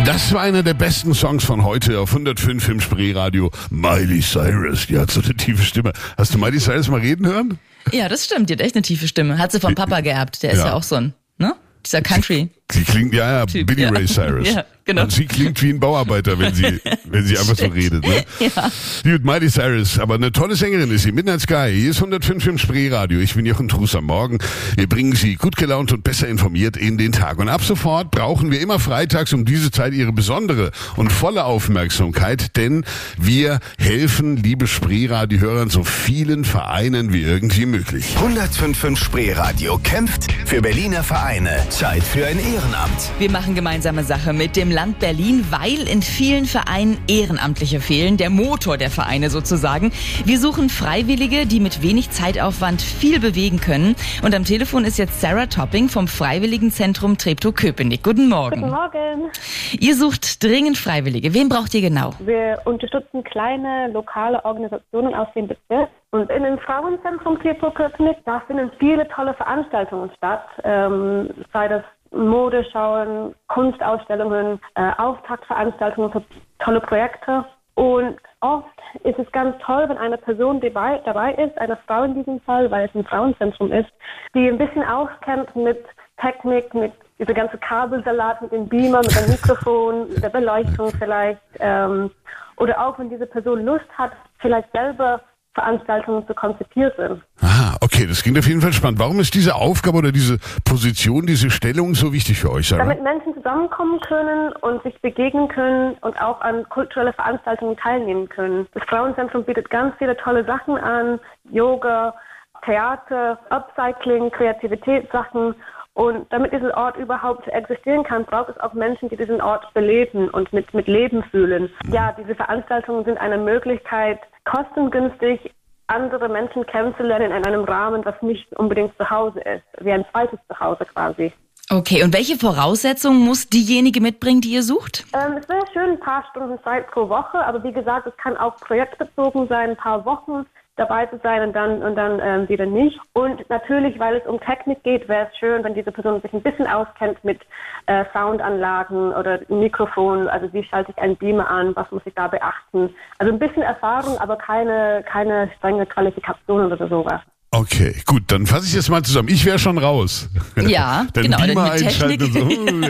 Das war einer der besten Songs von heute auf 105 im Spreeradio. Miley Cyrus, die hat so eine tiefe Stimme. Hast du Miley Cyrus mal reden hören? Ja, das stimmt, die hat echt eine tiefe Stimme. Hat sie vom Papa geerbt, der ist ja auch so ein, ne? Dieser Country. Sie klingt, Billy Ray Cyrus. Ja, genau. Und sie klingt wie ein Bauarbeiter, wenn sie einfach so redet. Ne? Ja. Gut, Miley Cyrus, aber eine tolle Sängerin ist sie. Midnight Sky, hier ist 105 im Spreeradio. Ich bin Jochen Truss am Morgen. Wir bringen Sie gut gelaunt und besser informiert in den Tag. Und ab sofort brauchen wir immer freitags um diese Zeit Ihre besondere und volle Aufmerksamkeit, denn wir helfen, liebe Spreeradio-Hörern, so vielen Vereinen wie irgendwie möglich. 105 Spreeradio kämpft für Berliner Vereine. Zeit für ein Ehrenamt. Wir machen gemeinsame Sache mit dem Land Berlin, weil in vielen Vereinen Ehrenamtliche fehlen, der Motor der Vereine sozusagen. Wir suchen Freiwillige, die mit wenig Zeitaufwand viel bewegen können. Und am Telefon ist jetzt Sarah Topping vom Freiwilligenzentrum Treptow-Köpenick. Guten Morgen. Guten Morgen. Ihr sucht dringend Freiwillige. Wen braucht ihr genau? Wir unterstützen kleine lokale Organisationen aus dem Bezirk. Und in dem Frauenzentrum Treptow-Köpenick, da finden viele tolle Veranstaltungen statt. Sei das Modeschauen, Kunstausstellungen, Auftaktveranstaltungen für tolle Projekte. Und oft ist es ganz toll, wenn eine Person dabei ist, eine Frau in diesem Fall, weil es ein Frauenzentrum ist, die ein bisschen auskennt mit Technik, mit dieser ganze Kabelsalat, mit dem Beamer, mit dem Mikrofon, mit der Beleuchtung vielleicht. Oder auch, wenn diese Person Lust hat, vielleicht selber Veranstaltungen zu konzipieren. Aha, okay, das klingt auf jeden Fall spannend. Warum ist diese Aufgabe oder diese Position, diese Stellung so wichtig für euch, Sarah? Damit Menschen zusammenkommen können und sich begegnen können und auch an kulturelle Veranstaltungen teilnehmen können. Das Frauenzentrum bietet ganz viele tolle Sachen an, Yoga, Theater, Upcycling, Kreativitätssachen. Und damit dieser Ort überhaupt existieren kann, braucht es auch Menschen, die diesen Ort beleben und mit Leben fühlen. Ja, diese Veranstaltungen sind eine Möglichkeit, kostengünstig andere Menschen kennenzulernen in einem Rahmen, was nicht unbedingt zu Hause ist, wie ein zweites Zuhause quasi. Okay, und welche Voraussetzungen muss diejenige mitbringen, die ihr sucht? Es wäre schön, ein paar Stunden Zeit pro Woche, aber wie gesagt, es kann auch projektbezogen sein, ein paar Wochen dabei zu sein und dann wieder nicht. Und natürlich, weil es um Technik geht, wäre es schön, wenn diese Person sich ein bisschen auskennt mit Soundanlagen oder Mikrofon. Also wie schalte ich einen Beamer an, was muss ich da beachten? Also ein bisschen Erfahrung, aber keine strenge Qualifikation oder sowas. Okay, gut, dann fasse ich das mal zusammen. Ich wäre schon raus. Ja, dann genau. Beamer einschalten und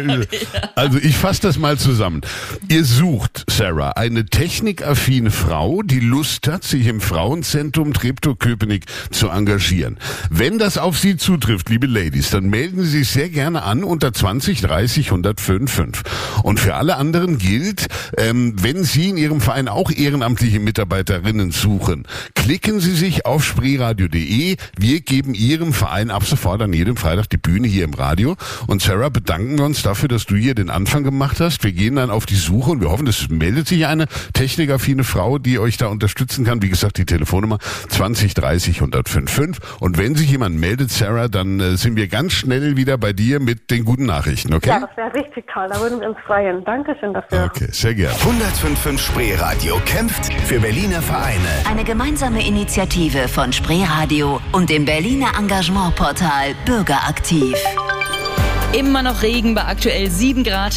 so. Also ich fasse das mal zusammen. Ihr sucht, Sarah, eine technikaffine Frau, die Lust hat, sich im Frauenzentrum Treptow-Köpenick zu engagieren. Wenn das auf Sie zutrifft, liebe Ladies, dann melden Sie sich sehr gerne an unter 20 30 105. Und für alle anderen gilt, wenn Sie in Ihrem Verein auch ehrenamtliche Mitarbeiterinnen suchen, klicken Sie sich auf spreeradio.de. Wir geben Ihrem Verein ab sofort an jedem Freitag die Bühne hier im Radio. Und Sarah, bedanken wir uns dafür, dass du hier den Anfang gemacht hast. Wir gehen dann auf die Suche und wir hoffen, es meldet sich eine technikaffine Frau, die euch da unterstützen kann. Wie gesagt, die Telefonnummer 20 30 105. Und wenn sich jemand meldet, Sarah, dann sind wir ganz schnell wieder bei dir mit den guten Nachrichten, okay? Ja, das wäre richtig toll. Da würden wir uns freuen. Dankeschön dafür. Okay, sehr gerne. 105 Spreeradio kämpft für Berliner Vereine. Eine gemeinsame Initiative von Spreeradio und dem Berliner Engagementportal Bürgeraktiv. Immer noch Regen bei aktuell 7 Grad.